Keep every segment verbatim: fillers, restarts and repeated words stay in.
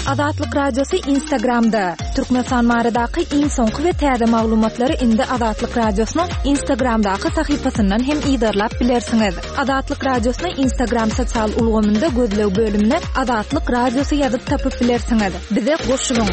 Azatlyk Radiosu Instagramda. Türkmenistan maradaky iň soňky we täze maglumatlary indi Azatlyk Radiosynyň Instagramdaky sahypasyndan hem ýydarlap bilersiňiz. Azatlyk Radiosynyň Instagram sosial ulgamynda gözlew bölümine Azatlyk Radiosu ýazyp tapyp bilersiňiz. Bize goşulyň.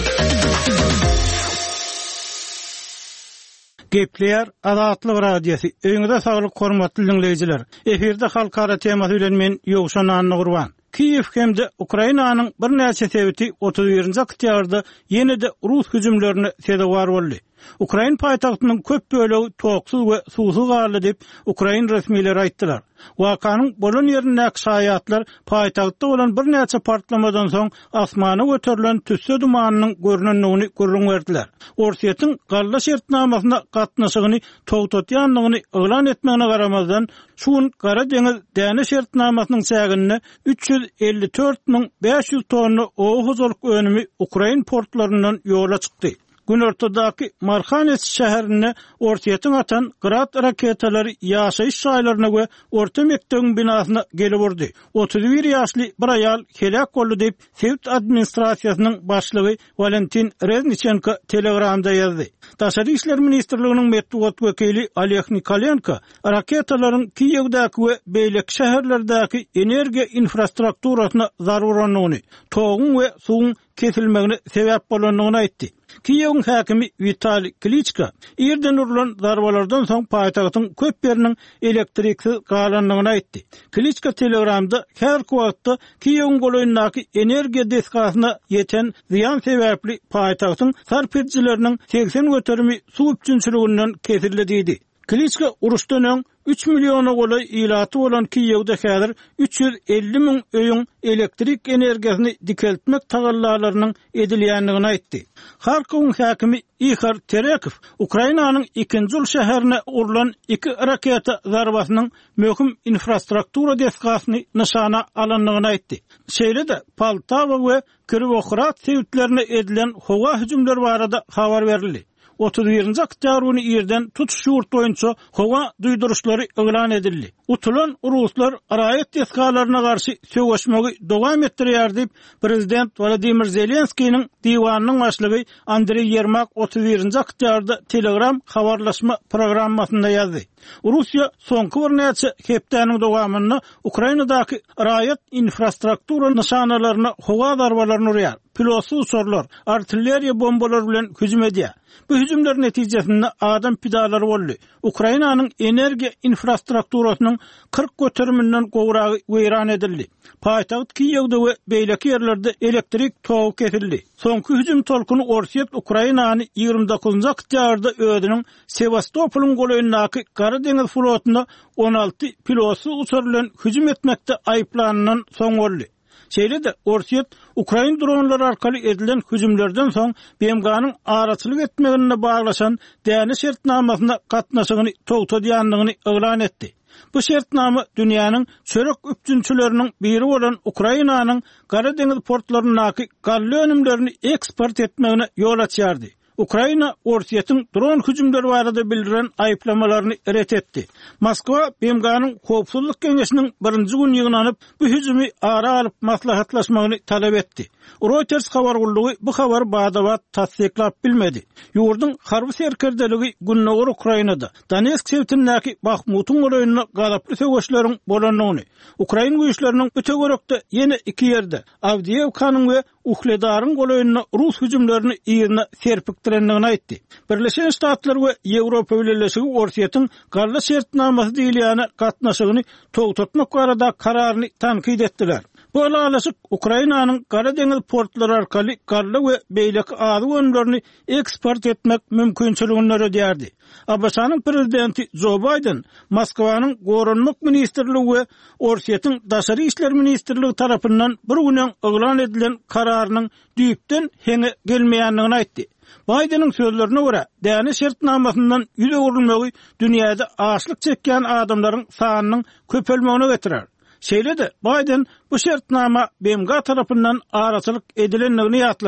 Gepler Azatlyk Radiosu. Öňüňizde saglyk hormatly dinleýijiler. Eferde halkara temasy bilen men Ýogşan Anny Gurban. Kiyev hemde Ukrainanyň bir näçe sebäti otuz birinji oktýabrda ýene-de Rus hüjümlerini sedewar boldy. Ukraina paýtagtynyň köp bölegi toksuz we susuz garly dep Ukraina resmiýetleri aýtdylar. Wakanyň bolan ýerindäki şaýatlar paýtagtda bolan bir näçe partlamadan soň asmana göterilen tüsse dumanynyň görnenligini görüň berdiler. Orsiýetin garly şertnamasyna gatnaşygyny togtatýanlygyny elan etmegine garamazdan şuň Gara deňiz däne şertnamasynyň çägini üç ýüz elli dört miň beş ýüz tonna oğuzoluk önümi Ukraina portlaryndan ýola çykdy. Gün ortadaky Marhanes şäherine orsiýetin atan Grad raketalary ýaşaýyş şaýlaryna we orta mekdebiň binasyna gelip urdy. otuz bir ýaşly bir aýal helak boldy dep Sewt administrasiýasynyň başlygy Valentin Reznichenko Telegramda ýazdy. Daşary işler ministrliginiň medeniýet wekili Oleg Nikolenko raketalaryň Kiýewdäki we beýlek şäherlerdäki energiýa infrastrukturasyna zarurlanýany, toğun we suwun kesilmegine sebäp bolanlygyny aýtdy. Kiýewiň häkimi Vitali Klitschko ýerden urulan zarbalardan soň paýtagtyň köp ýeriniň elektriksiz galanlygyny aýtdy. Klitschko Telegramda her wagtda Kiýewiň golaýyndaky energiýa deskasyna ýeten ziýan sebäpli paýtagtyň sarp edicileriniň seksen göterimi suw üçinçiliginden kesildi diýdi. Klitschko uruşdan öň üç milyona golay ilaty bolan Kiýewde häzir üç ýüz elli miň öýüň elektrik energiýasyny dikeltmek tagallalarynyň edilýändigini aýtdy. Harkowyň häkimi Ihor Terekow Ukrainanyň ikinji ul şäherine urulan iki raketa zarbasynyň möhüm infrastruktura deskasyny nyşana alanlygyny aýtdy. Şeýle-de Poltawa we Kirovohrad sewtlerine edilen howa hüjümleri barada habar berildi. otuz birinji oktýabr güni ýerden tutuş ýurt boýunça howa duýduruşlary elan edildi. Utulan Ruslar raýat deskalaryna garşy söwüşmegi dowam etdirýär diýip prezident Vladimir Zelenskiýiň diwanynyň başlygy Andrey Yermak otuz birinji oktýabrda Telegram habarlaşma programmasyna ýazdy. Russiýa soňky bir näçe hepdäniň dowamyny Ukrainadaky raýat infrastruktura nyşanalaryna howa zarbalaryny urýar. Pilotsuz uçurlar, artilleriýa bombalary bilen hüjüm edýär. Bu hüjümler netijesinde adam pidalary boldy. Ukrainanyň energiýa infrastrukturasynyň kırk göteriminden gowragy weýran edildi. Paýtagat Kiýewde we beýleki ýerlerde elektrik togy kesildi. Soňky hüjüm tolkuny orsiýet Ukrainany ýygrimi dokuzunji oktýabrda özüniň Sevastopolyň golaýyndaky Gara deňiz flotyna on alty pilotsuz uçur bilen hüjüm etmekde aýyplanýan soň boldy. Şeýle-de orsiýet Ukraina dronlary arkaly edilen hüjümlerden soň B M G'nyň araçylyk etmegine baglaşan däne şertnamasyna gatnaşygyny togtadýanlygyny elan etdi. Bu şertnama dünýäniň çörek üçinçileriniň biri bolan Ukrainanyň Gara deňiz portlarynyňky garly önümlerini eksport etmegine ýol açýardy. Ukraina orsiýetin dron hüjümleri barada bildiren aýyplamalaryny ret etdi. Moskwa B M G'nyň Howpsuzlyk Geňeşiniň birinji gün ýygnanyp bu hüjümi ara alyp maslahatlaşmagyny talap etdi. Reuters habar gullugy bu habar badabat tasdiklap bilmedi. Ýurdun harby serkerdeligi günnäger Ukrainada Donetsk şehrindäki Bakhmutyň golaýynyna galaply söwüşleriň bolanlygyny, Ukraina güýçleriniň ötegerekde ýene iki ýerde Avdiivkanyň we Uhledaryň golaýynyna Rus hüjümlerini ýerine serpikdirenligini aýtdy. Birleşen Ştatlar we Ýewropa Birleşigi orsiýetin garly şertnamasy diýilýäne gatnaşygyny togtatmak barada kararyny tankyd etdiler. Bu alalaşyk Ukrainanyň Gara deňiz portlary arkaly garly we beýleki azy önümlerini eksport etmek mümkinçiligini öýdýärdi. A B S-nyň prezidenti Joe Biden Moskwanyň Goranlyk ministrligi we orsiýetin daşary işler ministrligi tarapyndan bir günden elan edilen kararynyň düýpden heňe gelmeýänligini aýtdy. Biden'ın sözlerine göre däne şertnamasyndan ýüze urilmegi dünýäde açlyk çekýän adamlaryň sanynyň köpelmegine getirer. Şeýle-de Biden bu şertnama B M G tarapyndan araçylyk edilenligini ýatlatdy.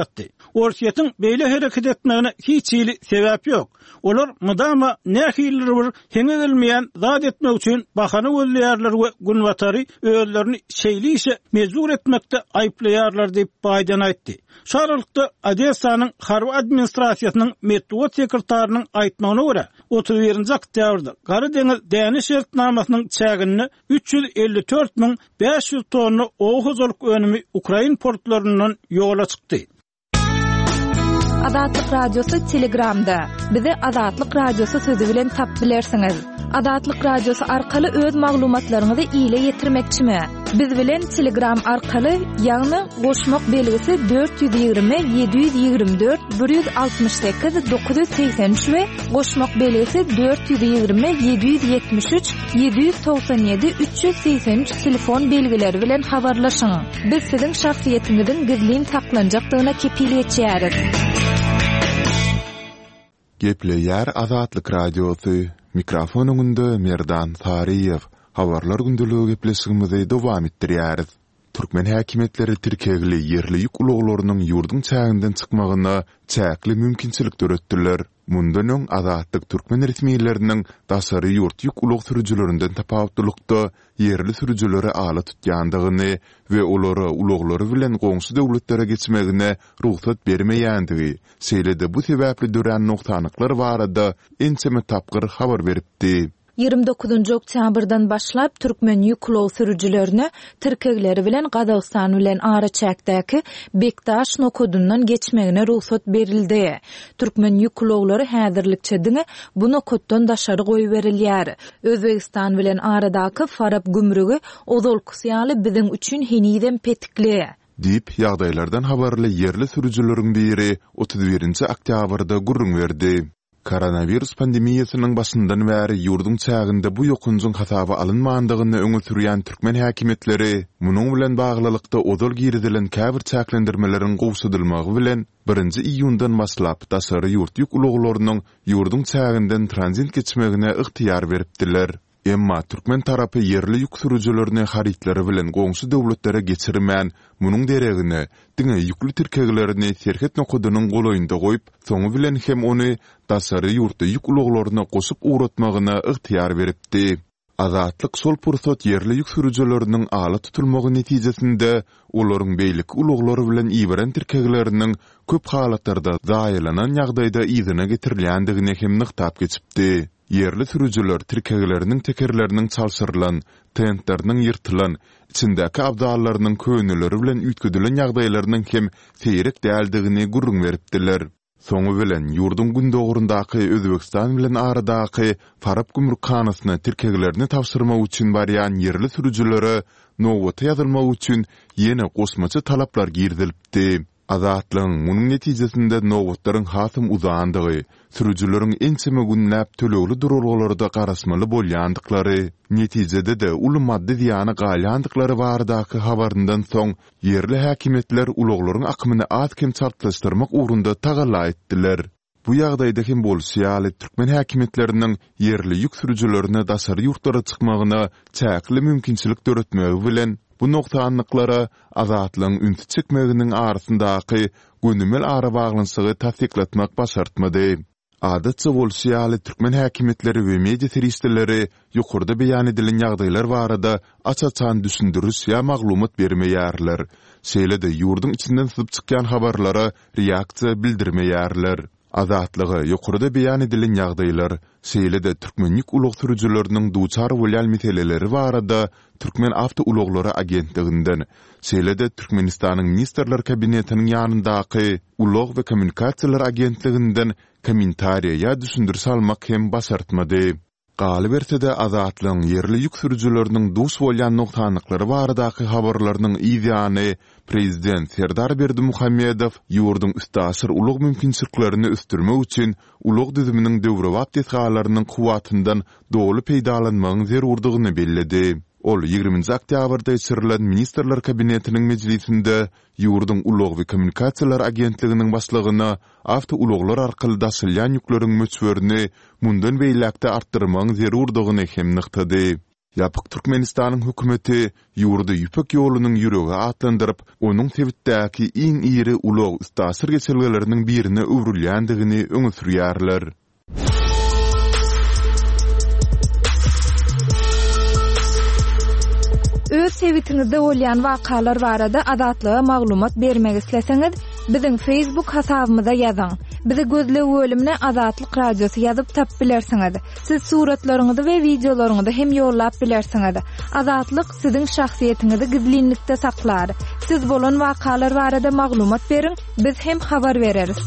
Orsiyetin beýle hereket etmegine hiç ýyly sebäp ýok. Olar mydama nähilleri bir heňe gelmeýän zat etmek üçin bahany gözleýärler we günwatary özlerini şeýli işe mezur etmekde aýplaýarlar diýip Biden aýtdy. Şarlykda Odessanyň harby administrasiýasynyň medeniýet sekretarynyň aýtmagyna görä, otuz birinji oktýabrda Gary deňiz däniş şertnamasynyň çägini üç yüz elli dört bin beş yüz tonna oğuzoluk önümi Ukrayn portlarından yola çykdy. Azatlyk radiosu Telegramda. Bizi Azatlyk radiosu sözü bilen tap bilersiňiz. Azatlyk radiosu arkaly öz maglumatlaryňyzy ýyla ýetirmekçimi? Biz bilen Telegram arkaly ýagny goşmak belgisi dört yüz ýygrimi yedi yüz ýygrimi dört bir yüz altymyş sekiz dokuz yüz seksen üç we goşmak belgisi dört yüz ýygrimi yedi yüz ýetmiş üç yedi yüz toksan ýedi üç yüz seksen üç telefon belgileri bilen habarlaşyň. Biz siziň şahsiýetiňizin gizlin saklanjakdygyna kepiliyet etýäris. Gepleýär Azatlyk radiosu. Mikrofon öňünde Merdan Tariýew. Habarlar gündüligi gepleşigimizi dowam etdirýäris. Türkmen häkimetleri Türkiýeli ýerli ýük uluglarynyň ýurdun çäginden çykmagyna çäkli mümkinçilik döretdiler. Mundan öň Azatlyk Türkmen resmiýetleriniň daşary ýurt ýük ulug sürüjülerinden tapawutlykda ýerli sürüjülere ala tutýandygyny we olary uluglary bilen goňşy döwletlere geçmegine ruhsat bermeýändigi, seýlede bu sebäpli dören noktanyklar barada ençeme tapgyr habar beripdi. ýygrimi dokuzunçy oktýabrdan başlap Türkmen ýük ulug sürüjülerini Türkegleri bilen Gazagystan bilen ara çäkdäki Bektaş nokodundan geçmegine ruhsat berildi. Türkmen ýük uluglary häzirlikçe diňe bu nokoddan daşary goýup berilýär. Özbegistan bilen aradaky Farab gümrügi ozolkusyaly biziň üçin heniden petikli. Dip ýagdaýlardan habarly ýerli sürüjüleriň biri otuz birinçi oktýabrda gurrun berdi. Koronavirus pandemiýasynyň başyndan bäri ýurdun çäginde bu ýokunjyň hasaby alynmandygyny öňe sürýän türkmen häkimetleri munyň bilen baglylykda ozal girdilen käbir çäklendirmeleriň gowşadylmagy bilen birinji iýundan başlap daşary ýurt ýük uluglarynyň ýurdun çäginden tranzit geçmegine ygtyýar beripdiler. Emma Türkmen tarapy ýerli ýük sürüjülerini haritleri bilen goňşy döwletlere geçirmän, munyň deregine diňe ýükli tirkeglerini serhet nokudynyň golaýynda goýup, soňu bilen hem ony daşary ýurtda ýük uluglaryna goşup uğratmagyna ygtyýar beripdi. Azatlyk sol pursat ýerli ýük sürüjüleriniň ala tutulmagy netijesinde olaryň beýlik uluglary bilen iýbaren tirkegleriniň köp halatlarda zaýylanan ýagdaýda ýygyna getirilýändigine hem nyktap geçipdi. Yerli sürüjüler tirkegleriniň tekerleriniň çalşyrylan, tentleriniň ýyrtylan, içindäki abdallarynyň köýnüleri bilen üýtgüdilen ýagdaýlarynyň hem seýrek däldigini gurrun beripdiler. Soňu bilen ýurdun gündogurundaky Özbegistan bilen aradaky Farab gümrükkanasyna tirkeglerini tapşyrmak üçin barýan yerli sürüjülere nowata ýazylmak üçin ýene gosmaça talaplar girdilipdi. Azatlyň munyň netijesinde nowatlaryň hasym uzandygy, sürüjüleriň ençeme günläp tölegli durulgalarda garasmaly bolýandyklary, netijede de uly maddi ziýany galýandyklary baradaky habaryndan soň ýerli häkimetler uluglaryň akymyny az kem çartlaşdyrmak ugrunda tagalla etdiler. Bu ýagdaýda hem bolýaly türkmen häkimetleriniň ýerli ýük sürüjülerine daşary ýurtlara çykmagyna çäkli mümkinçilik döretmegi bilen bu noktanyklara azatlyň ünti çekmeginiň arasyndaky gönümel ara baglanşygy tasdiklatmak başartmady. Adatça bolýaly türkmen häkimetleri we media teristleri ýokurda beýan edilen ýagdaýlar barada açaçan düşündürüş ýa maglumat bermeýärler. Şeýle-de ýurdun içinden syzyp çykýan habarlara reaksiýa bildirmeýärler. Azatlygy ýokurda beýan edilen ýagdaýlar şeýle-de türkmenlik ulug sürüjüleriniň duçar bolýan meseleleri barada Türkmen Awto Uluglary agentliginden, şeýle-de Türkmenistanyň ministrler kabinetiniň ýanyndaky Ulug we Kommunikasiýalar agentliginden kommentariýa ýa düşündürüş almak hem basartmady. Galy berse-de azatlyň ýerli ýük sürüjüleriniň duş bolýan noktanyklary baradaky habarlarynyň ýa-ni Prezident Serdar Berdimuhammedow ýurdun üstaşyr ulug mümkinçiliklerini üstürmek üçin ulug düzüminiň döwrewap detgalarynyň kuwatyndan dogly peýdalanmagyň zerurdygyny belledi. Ol ýygrimi oktýabrda geçirilen ministrler kabinetiniň mejlisinde ýurdun ulug we kommunikasiýalar agentliginiň başlygyna Awto uluglar arkaly daşylýan ýükleriň möçberini mundan beýlekde artdyrmagyň zerurdygyny hem nyktady. Yapyk Türkmenistanyň hökümeti ýurdy ýüpek ýolunyň ýüregi atlandyryp, onuň Tebitdäki iň iri ulug ustasır geçirgeleriniň birine öwrülýändigini öňe sürýärler. Öz sevitiňizde bolýan wakalar barada adatlyga maglumat bermek isleseňiz, biziň Facebook hasabymyza ýazyň. Bizi gözle bölümine Azatlyk Radiosu ýazyp tap bilersiňiz. Siz suratlaryňyzy we videolaryňyzy hem ýollap bilersiňiz. Azatlyk siziň şahsiýetiniňizi gizlinlikde saklar. Siz bolan wakalar barada maglumat beriň, biz hem habar bereriz.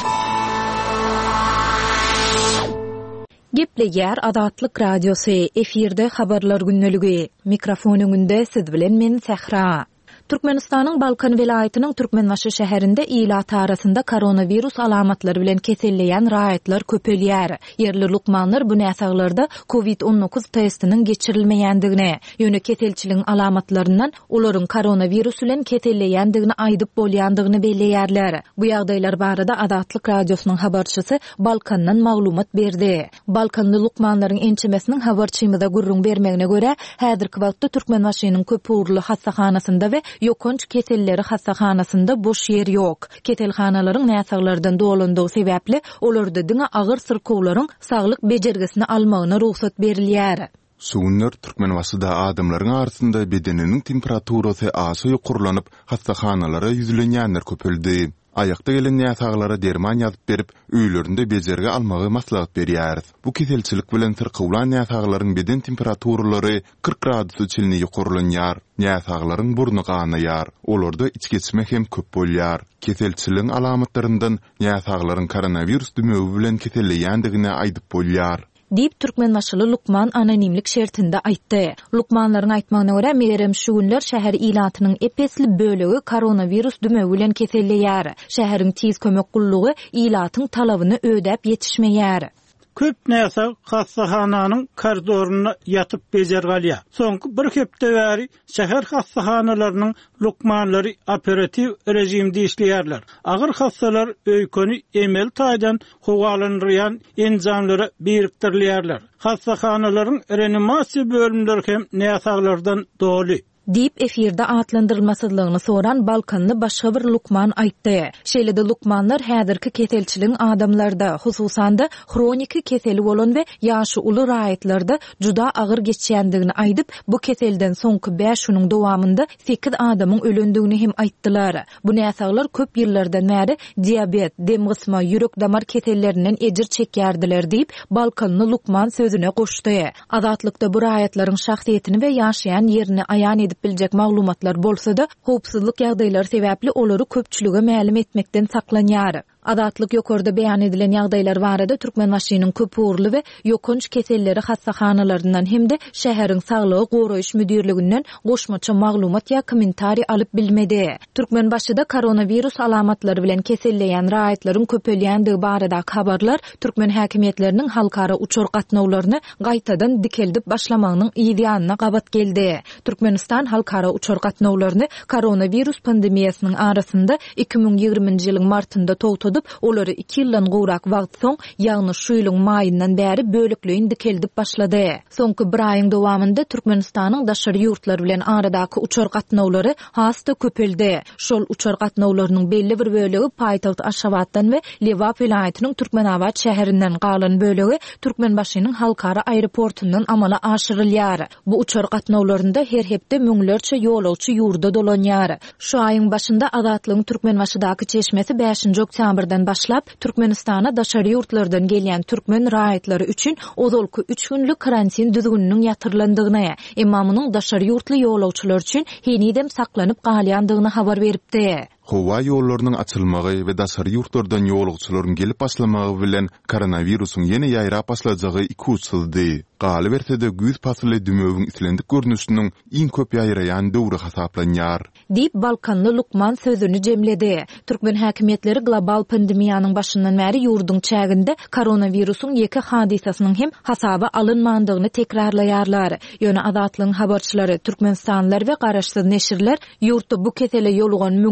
Gepleýär Azatlyk Radiosu efirde habarlar günneligi. Mikrofon öňünde siz bilen men Sehra. Türkmenistanyň Balkan welaýatynyň Türkmenbaşy şäherinde ilat arasynda koronavirus alamatlary bilen keselleýän raýatlar köpelýär. Yerli lukmanlar bu näsaglarda covid on dokuz testiniň geçirilmeýändigine, ýöne keselçiligiň alamatlaryndan olaryň koronavirus bilen keselleýändigini aýdyp bolýandygyny belleýärler. Bu ýagdaýlar barada Azatlyk Radiosynyň habarçysy Balkandan maglumat berdi. Balkanly lukmanlaryň ençemesiniň habarçymyza gurrun bermegine görä, häzirki wagtda Türkmenbaşynyň köp uğurly hastahanasynda we ýokunç keselleri hastahanasynda boş ýer ýok. Ketelhanalaryň näsaglardan dolandygy sebäpli olarda diňe agyr syrkowlaryň saglyk bejergisini almagyna ruhsat berilýär. Sugunlar Türkmenbaşyda adamlaryň arasynda bedeniniň temperaturasy aşy ýokurlanyp hastahanalara ýüzlenýänler köpeldi. Ayakta gelen näsaglara derman ýazyp berip, öýlerinde bejerge almagy maslahat berýär. Bu keselçilik bilen syrkowlan näsaglaryň beden temperaturalary kırk gradusy çilini ýokurlanýar. Näsaglaryň burnu ganaýar. Olarda iç geçme hem köp bolýar. Keselçiligiň alamatlaryndan näsaglaryň koronavirus dümegi bilen keselleýändigine aýdyp bolýar. Dip Türkmenbaşyly Lukman anonimlik şertinde aýtdy. Lukmanlaryň aýtmagyna görä, merem şu günler şäher ilatynyň epesli bölegi koronavirus dümegi bilen keselleýär. Şäheriň tiz kömek gullugy ilatyň talabyny ödäp ýetişmeýär. Köp näsag hastahananyň korridoruna ýatyp bejer galýa. Soňky bir hepde bäri şäher hastahanalarynyň lukmanlary operativ rejimde işleýärler. Agyr hastalar öýkeni emel taýdan howalanýan enzamlara biriktirilýärler. Hastahanalaryň reanimasiýa bölümleri hem näsaglardan doly. Dip efirde atlandyrylmasydlygyny soran Balkanly başga bir lukman aýtdy. Şeýlede lukmanlar häzirki keselçiligiň adamlarda, hususanda kronik keseli bolan we ýaşy uly raýatlarda juda agyr geçýändigini aýdyp, bu keselden soňky beş ýylyň dowamında sekiz adamyň ölendigini hem aýtdylar. Bu näsaglar köp ýyllardan bäri diabet, dem gysma, ýürek damar kesellerinden ejir çekýärdiler diýip Balkanly lukman sözüne goşdy. Azatlykda bu raýatlaryň şahsiýetini we ýaşaýan ýerini aýan edip biljek maglumatlar bolsa-da, howpsuzlyk ýagdaýlary sebäpli olary köpçülige ma'lum etmekden saklanýar. Adatlyk ýokarda beýan edilen ýagdaýlar barada Türkmenbaşynyň köp uğurly we ýokunç keselleri hastahanalarynyň hemde şäheriň saglygy goraýyş müdirliginden goşmaça maglumat ýa kommentari alyp bilmedi. Türkmenbaşyda koronavirus alamatlary bilen keselleýän raýatlaryň köpelýändigi barada habarlar türkmen häkimetläriniň halkara uçur gatnawlaryny gaýtadan dikeldip başlamagynyň ýa-da gabat geldi. Türkmenistan halkara uçur gatnawlaryny koronavirus pandemiýasynyň arasynda iki bin ýigriminji ýylyň martynda togtady, olary iki ýyldan gowrak wagt soň, ýagny şu ýylyň maýyndan bäri bölükleýin dikeldip başlady. Soňky bir aýyň dowamında Türkmenistanyň daşary ýurtlary bilen aradaky uçur gatnawlary hasta köpeldi. Şol uçur gatnawlarynyň belli bir bölegi paýtaht Aşgabatdan we Lewap welaýatynyň Türkmenabad şäherinden galan bölegi Türkmenbaşynyň halkara aeroportundan amala aşyrylýar. Bu uçur gatnawlarynda her hepde müňlerçe ýolagçy ýurda dolanýar. Şu aýyň başynda Azatlygyň Türkmenbaşydaky çeşmesi beşinji oktýabrdan başlap Türkmenistana daşary ýurtlardan gelýän türkmen raýatlary üçin ozalky üç günlük karantin düzgüniniň ýatyrlandygyna, emma munyň daşary ýurtly ýolagçylar üçin henidem saklanyp galýandygyny habar beripdi. Howa ýollarynyň açylmagy we daşary ýurtlardan ýolagçylaryň gelip başlamagy bilen koronawirusyň ýene ýaýrap başlajagy iki üç ýyldy. Galy bersede güýz pasly dümögiň islendik görnüşiniň iň köp ýaýraýan döwri hasaplanýar. Dip Balkanly Lukman sözüni jemledi. Türkmen häkimetleri global pandemiýanyň başyndan bäri ýurdun çäginde koronawirusyň ýeke hadisasynyň hem hasaba alynmandygyny tekrarlaýarlar. Ýöne Azatlygyň habarçylary, Türkmenistanlylar we garaşsyz neşirler ýurtda bu kesele ýolugan müňlerçe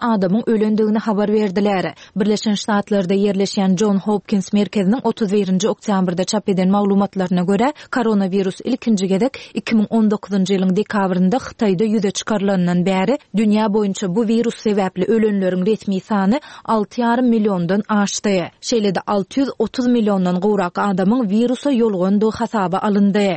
adamyň ölendigini habar berdiler. Birleşen Ştatlarda yerleşen John Hopkins merkeziniň otuz birinji oktýabrda çap eden maglumatlaryna görä, koronavirus ilkinji gedek iki bin on dokuzunji ýylyň dekabrynda Hytaýda ýüze çykarylanydan bäri dünýä boýunça bu virus sebäpli ölenleriň resmi sany alty ýarym milliondan aşdy. Şeýle-de alty ýüz otuz milliondan gowrak adamyň virusa ýolgondygy hasaba alyndy.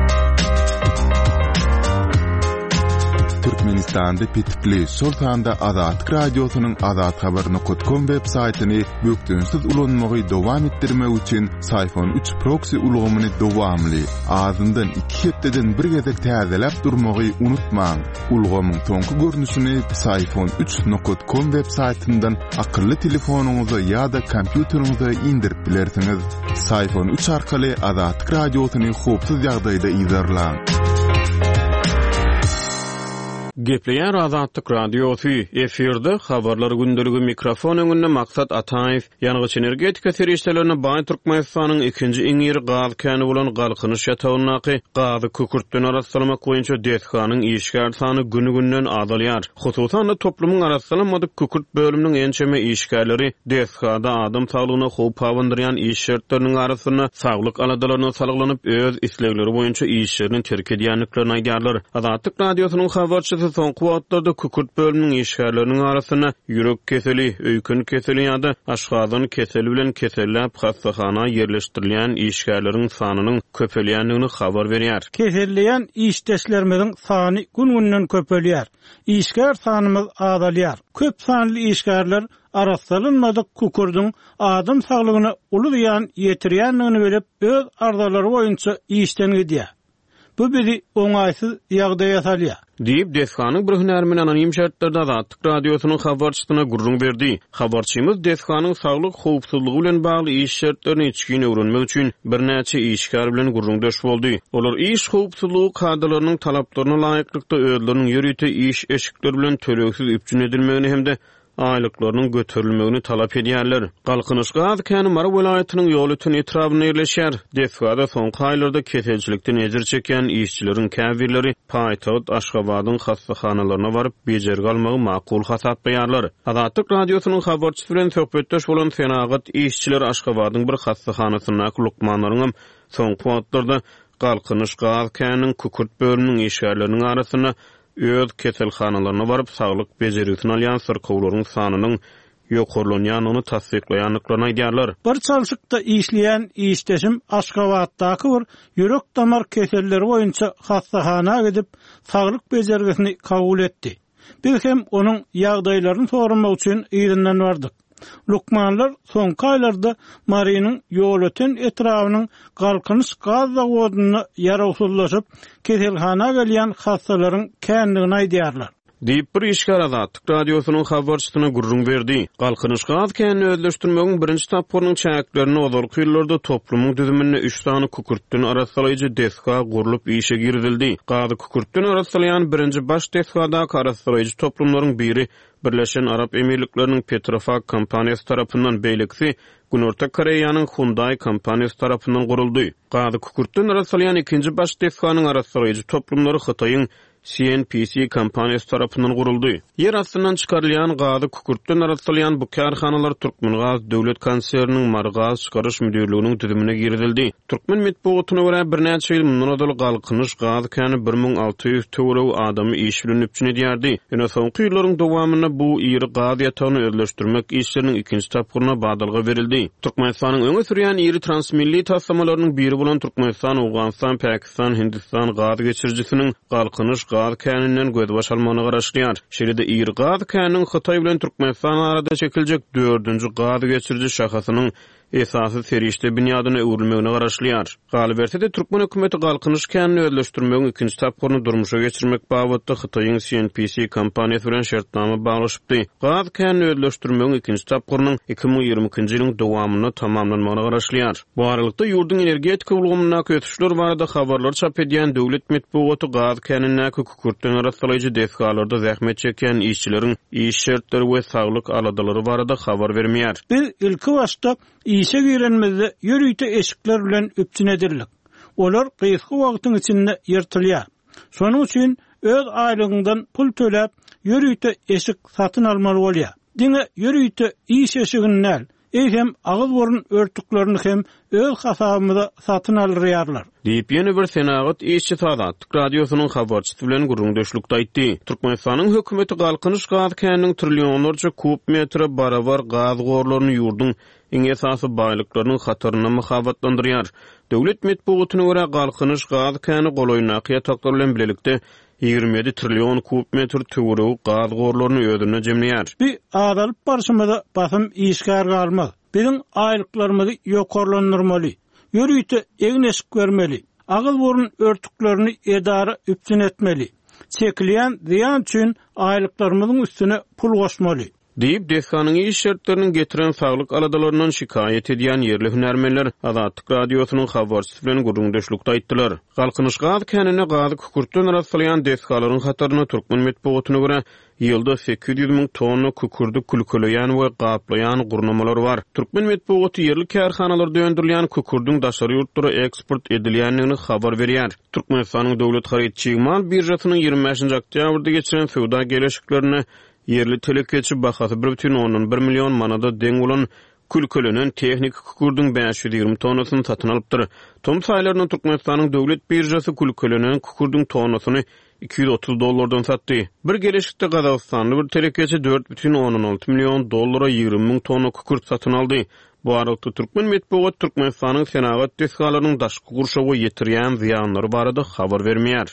Türkmenistan'da Petikli Sultan'da Azat Radyosu'nun Azat Haber nokta com web saytini böktünsiz ulanmagy dowam etdirmek üçin Sayfon üç proxy ulgamyny dowamly azyndan iki hepdeden bir gezek täzelep durmagy unutmaň. Ulgamyň soňky görnüşini Sayfon üç nokta com web saytyndan akylly telefonuňyza ýa-da kompýuteriňize indirip bilersiňiz. Sayfon üç arkaly Azat Radyosu'ny hopsuz ýagdaýda izlerläň. Gepleýän Azatlyk Radiosu efirde habarlar gündeligi mikrofon öňünde Maksat Ataýew ýanygy energetika serişlerini Baý Türkmenistanyň ikinji iň ýeri gaz kani bolan Galkynyş ýatagyny gazy kükürtden arasalamak boýunça dethkanyň işgär sany günü-günden azalýar. Hususan da toplumyň arasalamak kükürt bölüminiň ençeme işgärleri dethkada adam saglygyna howp hawandyrýan iş şertleriniň arasyna saglyk aladalaryna salyklanyp öz islegleri boýunça işlerini terk edýänliklerini aýdýarlar. Azatlyk Radiosynyň habarçysy soňky wagtlarda kükürt bölüminiň işgärleriniň arasyna ýürek keseli, öýkün keseli ýa-da aşgazyň keseli bilen keselläp hastahana ýerleşdirilýän işgärleriň sanynyň köpelýändigini habar berýär. Keselleýän işdeşlerimiziň sany gün-günden köpelýär. İşgär sanymyz azalýar. Köp sanly işgärler arasalynmadyk kükürdiň adam saglygyna uly ýetirýändigini bilip öz arzalary boýunça işden gidýär. Bu bizi oňaýsyz ýagdaýa salýar. Diýip Dethkanyň bir hünärmen anonim şertlerinde Azatlyk Radiosynyň habarçysyna gurrun berdi. Habarçymyz Dethkanyň saglyk howpsuzlygy bilen bagly iş şertlerini içgini öwrenmek üçin bir näçe işgär bilen gurrundaş boldy. Olar iş howpsuzlygy kadrlarynyň talaplaryna laýyklykda özleriniň ýürüýte iş eşikleri bilen töleksiz üpjün edilmegini hemde aýlyklarynyň göterilmegini talap edýärler. Galkynyş gaz kani Mara welaýatynyň ýolutyn etrawyna ýerleşýär. Dethkada soňky aýlarda keselçilikden ejir çeken işçileriň käbirleri paýtagat Aşgabatyň hastahanalaryna baryp bejergi almagy makul hasapdaýarlar. Azatlyk Radiosynyň habarçysy bilen söhbetdeş bolan Senagat işçiler Aşgabatyň bir hastahanasyna Lukmanlaryň soňky wagtlarda Galkynyş gaz kaniniň kükürt bölüminiň işgärleriniň arasyna öz keselhanalaryna baryp saglyk bejerigini alýan syrkawlaryň sanynyň ýokurlanýanyny tasdiklaýanlyklaryny aýdýarlar. Bir çalşykda işleýän işdeşim Aşgabatdaky bir ýürek damar keselleri boýunça hastahana gidip saglyk bejergisini kabul etdi. Biz hem onuň ýagdaýlaryny soramak üçin ýerinden bardyk. Lukmanlar soňky aýlarda Marynyň ýolutyn etrawynyň galkynyş gaz zawodyny ýarawsuzlaşyp keselhana gelýän hastalaryň kändigini aýdýarlar. Diýip bir işgär Azatlyk Radiosynyň habarçysyna gurrun berdi. Galkynyş gaz känini özleşdirmegiň birinji tapyrynyň çäklerini ozalky ýyllarda toplumyň düzümine üç sany kükürtden arasalaýjy dethka gurulyp işe girildi. Gazy kükürtden arasalaýan birinji baş dethkada arasalaýjy toplumlaryň biri Birleşen Arap Emirlikleriniň Petrofak kompaniýasy tarapyndan beýlekisi Günorta Koreýanyň Hyundai kompaniýasy tarapyndan guruldy. Gazy kükürtden arasalaýan ikinji baş dethkanyň arasalaýjy toplumlary Hytaýyň C N P C kompaniýasy tarapyndan guruldy. Yer astyndan çykarylýan gazy kükürtden arasalaýan bu karhanalar Türkmengaz döwlet konserniniň Margaz çykaryş müdürliginiň düzümine girildi. Türkmen medeniýetyne görä bir näçe ýyl mundan öňe galkynyş gaz kany bir ming alty ýüz töwerew adamy iş bilen üpjün edýärdi. Ene soňky ýyllaryň dowamyna bu ýeri gaz ýatagyny özleşdirmek işleriniň ikinji tapyryna badalga berildi. Türkmenistanyň öňe sürýän ýeri transmilli taslamalarynyň biri bolan Türkmenistan, Awganistan, Pakistan, Hindistan gaz geçirjisiniň galkynyş gaz kaninden gözbaş almagyna garaşdýar. Şeýle-de ýer gaz kaniniň Hytaý bilen Türkmenistan arada çekiljek dördünji gaz geçirji şahasynyň esasy serişde binýadyna öwrülmegine garaşlýar. Galibertede Türkmen hökümeti galkynyş kanini özleşdirmegiň ikinji tapyryny durmuşa geçirmek babatda Hytaýyň C N P C kompaniýasy bilen şertnama baglaşypdy. Gaz kanini özleşdirmegiň ikinji tapyrynyň iki ming ýygrimiňji ýylyň dowamyna tamamlanmagyna garaşlýar. Bu aralykda ýurdun energetika ulgamyna kötüşler barada habarlar çap edýän döwlet medeniýeti gaz kanini kükürtden arasalaýjy dethkalarda zähmet çeken işçileriň iş şertleri we saglyk aladalary barada habar bermeýär. Biz ilki başda işe girenmizde ýürüýte eşikler bilen üpjün edildik. Olar gysga wagtyň içinde ýertilýär. Şonuň üçin öz aýlygyndan pul töläp yürüýte eşik satyn almaly bolýar. Diňe yürüýte iş eşigini näl? Eýhem agyz borun örtüklerini hem öz hasabymyza satyn alýarlar. Diýip ýene bir senagat işçi Sadat radiosynyň habarçysy bilen gurrundaşlykda aýtdy. Türkmenistanyň hökümeti galkynyş gaz käniniň trillionlarca kub metre barabar gaz gorlaryny ýurdun iň esasy baýlyklarynyň hataryna muhabatlandyrýar. Döwlet medeniýetine görä galkynyş gaz käni golaýnaky ýataklar bilen bilelikde ýigirme ýedi trillion kub metr töwregi gaz gorlaryny ödüne jemleýär. Bir adalyp barşymyza basym işgär galmaz. Biziň aýlyklarymyzy ýokarlandyrmaly. Yürüýte egin eşik vermeli. Agyz borun örtüklerini edara üpsün etmeli. Çekilýän ziyan üçin aýlyklarymyzyň üstüne pul goşmaly. Diýip dehkanyň iş şertlerini getiren saglyk aladalaryndan şikayet edýän yerli hünärmenler Azatlyk radiosynyň habarçysy bilen gurrundaşlykda aýtdylar. Galkynyş gaz känine gazy kukurtdan rastlyan dehkalaryň hataryna Türkmen medeniýetine görä ýylda sekiz ýüz miň tonna kukurdy kulkuleýän we gaplaýan gurnamalar bar. Türkmen medeniýeti yerli kärhanalarda öndürilýän kukurdyň daşary ýurtlara eksport edilýändigini habar berýär. Türkmenistanyň döwlet haritçi mal birjasynyň ýygrimi beşinji oktýabrda geçiren sowda gelişiklerini yerli telekeçi bahasy bir butun ondan bir million manada deň bolan külkülenen tehnik kukurdyň beş ýüz ýygrimi tonnasyny satyn alypdyr. Tom saýlarynyň Türkmenistanyň döwlet birjasy külkülenen kukurdyň tonnasyny iki yüz otuz dollardan satdy. Bir gelişikde Gazakistanly bir telekeçi dört butun ondan alty million dollara ýygrimi miň tonna kukurt satyn aldy. Bu arada Türkmen medeniýeti Türkmenistanyň senagat dehkalarynyň daşky gurşawy ýetirýän ziyanlary barada habar bermeýär.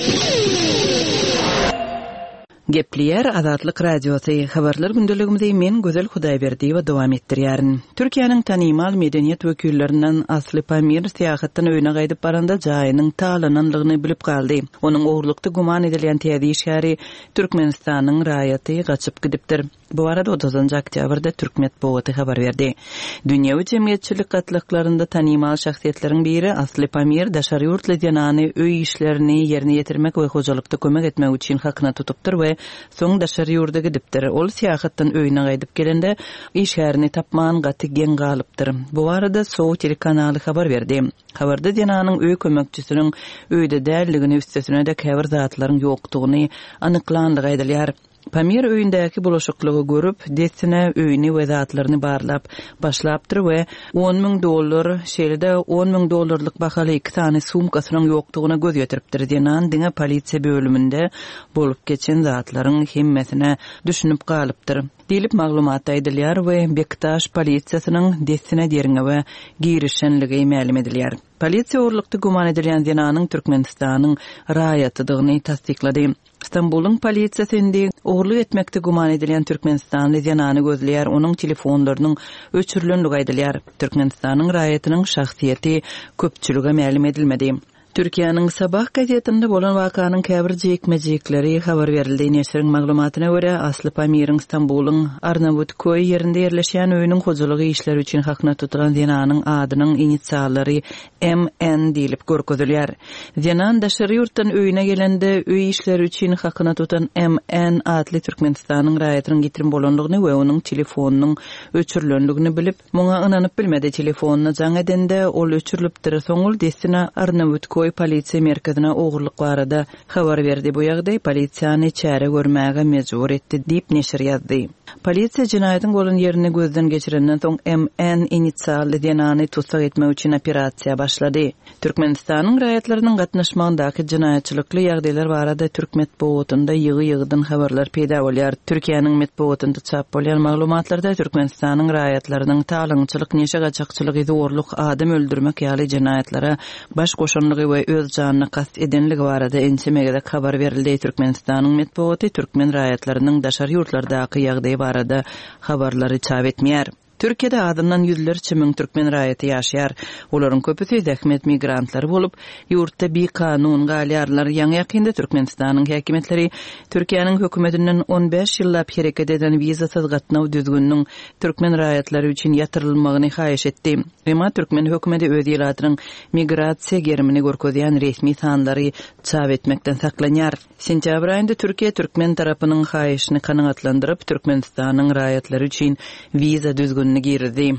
Gepleyer Azatlyk radiosy habarlar gündeligimizde men Gözel Hudaýberdiýewa dowam etdirýärin. Türkiýanyň tanymal medeniýet wekillerinden Asly Pamir syýahatdan öýüne gaýdyp baranda jaýynyň talananlygyny bilip galdy. Onuň oğurlukda guman edilýän täze işgäri Türkmenistanyň raýaty gaçyp gidipdir. Bu arada otuzuncu oktýabrda Türkmen medeniýeti habar berdi. Dünýäwi jemgyýetçilik gatlyklарynda tanymal şahsiýetleriň biri Asly Pamir daşary ýurt leýanyny öý işlerini ýerine ýetirmek we hojalykda kömek etmek üçin hakyna tutupdyr we soň daşary ýurda gidipdir. Ol syýahatdan öýüne gaýdyp gelende işgärini tapman gaty gen galypdyr. Bu arada Sow telekanaly habar berdi. Habarda Diananyň öý kömekçisiniň öýde dälligini üstesine de käbir zatlaryň ýokdugyny anyklandygy aýdylýar. Pamir öýündäki bulaşyklygy görüp, desine öýüni we zatlaryny barlap başlapdyr we on miň dollar, şeýle on miň dollarlyk bahaly iki tane sumkasynyň ýokdugyna göz ýetiripdir. Diýen diňe polisiýa bölüminde bolup geçen zatlaryň hemmesine düşünüp galypdyr. Diýilip maglumat aýdylýar we Bektaş polisiýasynyň desine deriňe we girişenligi ma'lum edilýär. Polisiýa orlukda guman edilýän Diananyň Türkmenistanyň raýatydygyny tasdiklady. İstanbul'un polisiýasynda oğurluk etmekde guman edilýän Türkmenistanly Dianany gözleýär, onuň telefonlarynyň öçürilenligi aýdylýar. Türkmenistanyň raýatynyň şahsiýeti köpçülige ma'lum edilmedi. Türkiýanyň Sabah gazetinde bolan wakanyň käbir jekmejekleri habar berildi. Neşriň maglumatyna görä Asly Pamirň İstanbul'un Arnavutköy ýerinde ýerleşýän öýüniň hojalygy işleri üçin hakna tutulan Diananyň adynyň inisiallary M N diýilip görkezilýär. Dianan daşary ýurtdan öýüne gelende öý işleri üçin hakna tutan M N adly Türkmenistanyň raýatynyň getirim bolanlygyny we onuň telefonunyň öçürilenligini bilip, muňa ynanyp bilmedi. Telefonuny jaň edende ol öçürilipdir. Soňul desine Arnavutköy polisiýa merkezine oğurluk barada habar berdi. Bu ýagdaý polisiýany çäre görmäge mejbur etdi diýip neşir ýazdy. Polisiýa jinaýatyň bolan ýerini gözden geçirenden soň M N inisially Dianany tutsak etmek üçin operasiýa başlady. Türkmenistanyň raýatlarynyň gatnaşmagyndaky jinaýatçylykly ýagdaýlar barada Türkmen medeniýetinde ýygy-ýygydan habarlar peýda bolýar. Türkiýanyň medeniýetinde çap bolan maglumatlarda Türkmenistanyň raýatlarynyň talançylyk, neşe gaçakçylyk, zorluk, adam öldürmek ýaly jinaýatlara baş goşanlygy we öz janyna kast edenligi barada ençemegede habar berildi. Türkmenistanyň medeniýeti Türkmen raýatlarynyň daşary ýurtlardaky ýagdaý barada habarlary çap etmeýär. Türkiýede adından yüzlerçe miň türkmen raýaty ýaşaýar. Olaryň köpüsi zähmet migrantlary bolup, ýurtda bir kanun galýarlar. Ýa-ni ýakynda Türkmenistanyň häkimetleri Türkiýanyň hökümetinden on beş ýyllap hereket eden wizasyz gatnaw düzgünniň türkmen raýatlary üçin ýatyrylmagyny haýyş etdi. Emma Türkmen hökümeti öz ýylatynyň migrasiýa gerimini görkezýän resmi sanlary çap etmekden saklanýar. Sentýabr aýynda Türkiýe türkmen tarapynyň haýyşyny kanagatlandyryp, Türkmenistanyň raýatlary üçin wiza düzgün girdi.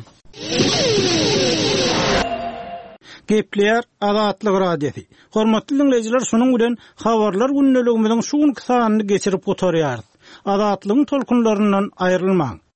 Gepleyer Azatlyk radiosi. Hormatly dinleyijiler, şonuň bilen habarlar gündeligimiziň şuň kysanyny geçirip oturýarys. azatlygyň tolkunlaryndan aýrylmaň.